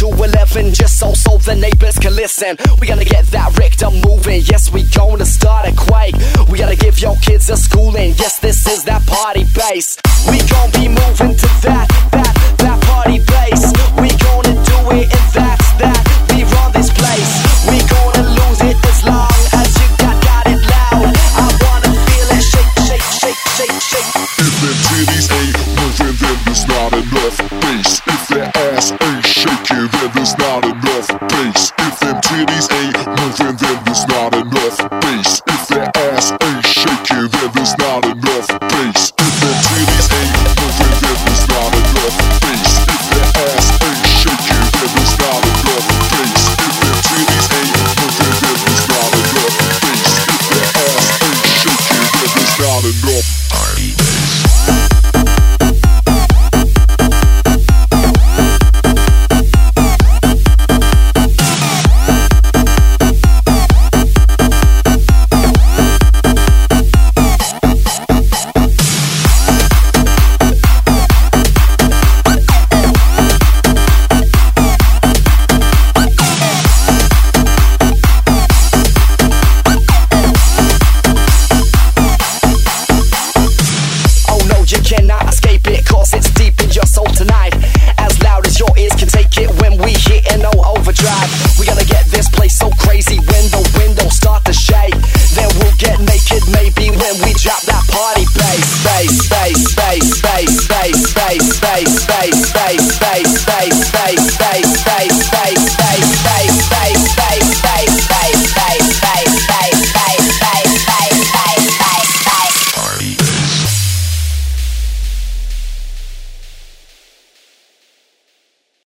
to 11, just so the neighbors can listen. We gotta get that Richter moving. Yes, we gonna start a quake. We gotta give your kids a schooling. Yes, this is that party bass. We gon' be moving to that party bass. We gonna do it and that's that. We run this place. We gonna lose it as long as you got it loud. I wanna feel it shake, shake, shake, shake, shake. If them titties ain't moving, then there's not enough bass. If that ass ain't shaking, then there's not enough bass. If them titties ain't moving, then there's not enough bass. If that ass ain't shaking, then there's not enough bass. If them titties ain't moving, then there's not enough bass. If that ass ain't shaking, then there's not enough bass. If them titties ain't moving, then there's not enough bass. If that ass ain't shaking, then there's not enough party bass. Space.